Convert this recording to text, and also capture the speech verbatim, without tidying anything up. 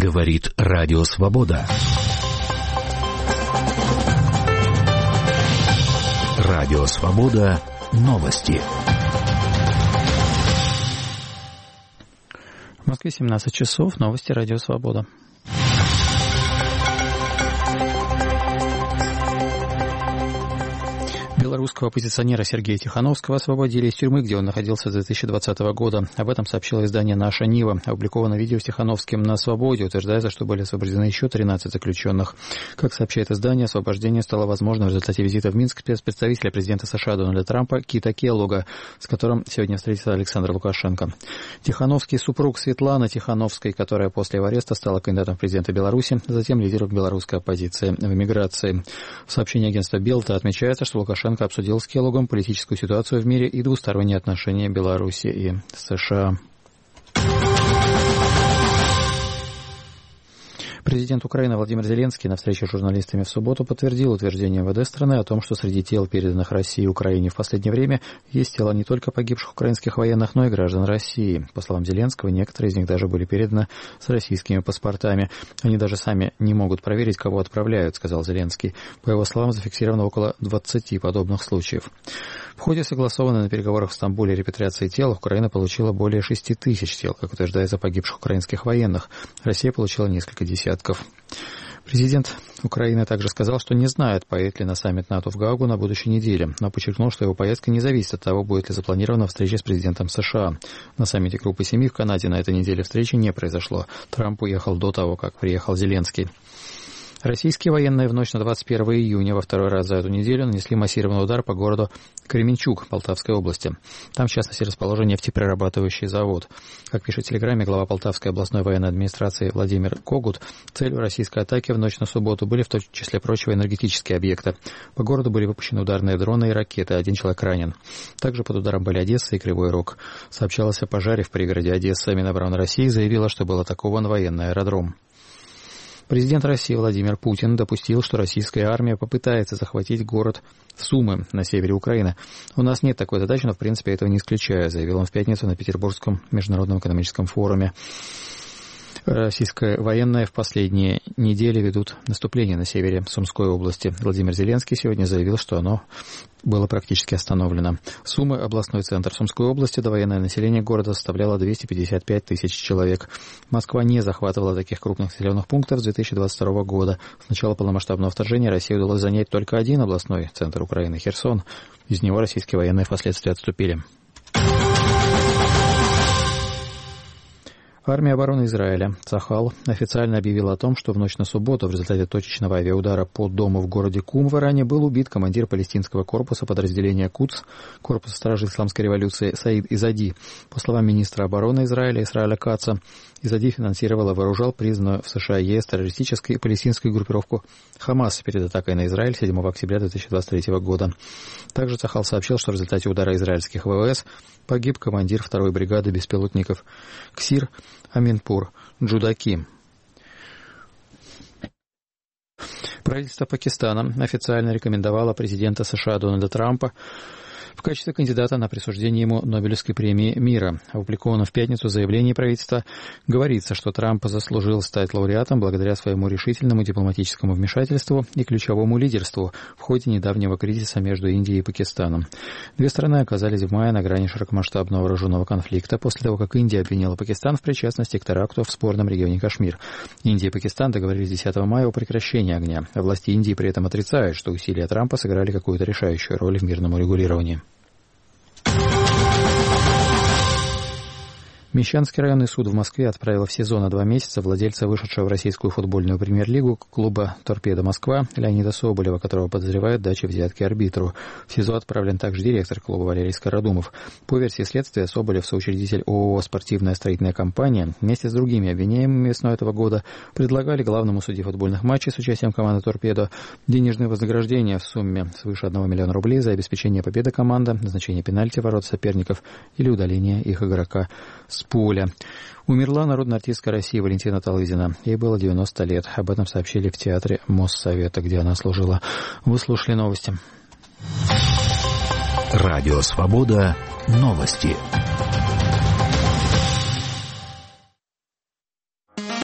Говорит Радио Свобода. Радио Свобода. Новости. В Москве семнадцать часов. Новости Радио Свобода. Белорусского оппозиционера Сергея Тихановского освободили из тюрьмы, где он находился с две тысячи двадцатого года. Об этом сообщило издание «Наша Нива». Опубликовано видео с Тихановским на свободе. Утверждается, что были освобождены еще тринадцать заключенных. Как сообщает издание, освобождение стало возможным в результате визита в Минск спецпредставителя президента США Дональда Трампа Кита Келлога, с которым сегодня встретился Александр Лукашенко. Тихановский супруг Светланы Тихановской, которая после его ареста стала кандидатом в президенты Беларуси, затем лидером белорусской оппозиции в эмиграции. В сообщении агентства Белта отмечается, что Лукашенко обсудил с Келлогом политическую ситуацию в мире и двусторонние отношения Беларуси и США. Президент Украины Владимир Зеленский на встрече с журналистами в субботу подтвердил утверждение эм вэ дэ страны о том, что среди тел, переданных России и Украине в последнее время, есть тела не только погибших украинских военных, но и граждан России. По словам Зеленского, некоторые из них даже были переданы с российскими паспортами. Они даже сами не могут проверить, кого отправляют, сказал Зеленский. По его словам, зафиксировано около двадцати подобных случаев. В ходе согласованной на переговорах в Стамбуле репатриации тел Украина получила более шести тысяч тел, как утверждается, погибших украинских военных. Россия получила несколько десятков. Президент Украины также сказал, что не знает, поедет ли на саммит НАТО в Гаагу на будущей неделе, но подчеркнул, что его поездка не зависит от того, будет ли запланирована встреча с президентом США. На саммите Группы Семи в Канаде на этой неделе встречи не произошло. Трамп уехал до того, как приехал Зеленский. Российские военные в ночь на двадцать первое июня во второй раз за эту неделю нанесли массированный удар по городу Кременчуг Полтавской области. Там, в частности, расположен нефтеперерабатывающий завод. Как пишет в Телеграме глава Полтавской областной военной администрации Владимир Когут, целью российской атаки в ночь на субботу были в том числе прочего энергетические объекты. По городу были выпущены ударные дроны и ракеты, один человек ранен. Также под ударом были Одесса и Кривой Рог. Сообщалось о пожаре в пригороде Одессы. Минобороны России заявила, что был атакован военный аэродром. Президент России Владимир Путин допустил, что российская армия попытается захватить город Сумы на севере Украины. «У нас нет такой задачи, но в принципе этого не исключаю», заявил он в пятницу на Петербургском международном экономическом форуме. Российские военные в последние недели ведут наступление на севере Сумской области. Владимир Зеленский сегодня заявил, что оно было практически остановлено. Сумы, областной центр Сумской области, довоенное население города составляло двести пятьдесят пять тысяч человек. Москва не захватывала таких крупных населенных пунктов с две тысячи двадцать второго года. С начала полномасштабного вторжения России удалось занять только один областной центр Украины – Херсон. Из него российские военные впоследствии отступили. Армия обороны Израиля Цахал официально объявила о том, что в ночь на субботу в результате точечного авиаудара по дому в городе Кум в Иране был убит командир палестинского корпуса подразделения Кудс, корпуса стражей исламской революции Саид Изади. По словам министра обороны Израиля Исраэля Каца, Изади финансировал и вооружал признанную в США и ЕС террористическую и палестинскую группировку Хамас перед атакой на Израиль седьмого октября две тысячи двадцать третьего года. Также Цахал сообщил, что в результате удара израильских ВВС погиб командир второй бригады беспилотников Ксир Аминпур Джудаки. Правительство Пакистана официально рекомендовало президента США Дональда Трампа в качестве кандидата на присуждение ему Нобелевской премии мира. Опубликованном в пятницу заявлении правительства говорится, что Трамп заслужил стать лауреатом благодаря своему решительному дипломатическому вмешательству и ключевому лидерству в ходе недавнего кризиса между Индией и Пакистаном. Две страны оказались в мае на грани широкомасштабного вооруженного конфликта после того, как Индия обвинила Пакистан в причастности к теракту в спорном регионе Кашмир. Индия и Пакистан договорились десятого мая о прекращении огня. А власти Индии при этом отрицают, что усилия Трампа сыграли какую-то решающую роль в мирном урегулировании. Мещанский районный суд в Москве отправил в СИЗО на два месяца владельца вышедшего в российскую футбольную премьер-лигу клуба «Торпедо Москва» Леонида Соболева, которого подозревают в даче взятки арбитру. В СИЗО отправлен также директор клуба Валерий Скородумов. По версии следствия, Соболев, соучредитель ООО «Спортивная строительная компания», вместе с другими обвиняемыми весной этого года предлагали главному судье футбольных матчей с участием команды «Торпедо» денежные вознаграждения в сумме свыше одного миллиона рублей за обеспечение победы команды, назначение пенальти в ворот соперников или удаление их игрока с поля. Умерла народная артистка России Валентина Талызина. Ей было девяносто лет. Об этом сообщили в театре Моссовета, где она служила. Вы слушали новости. Радио Свобода. Новости.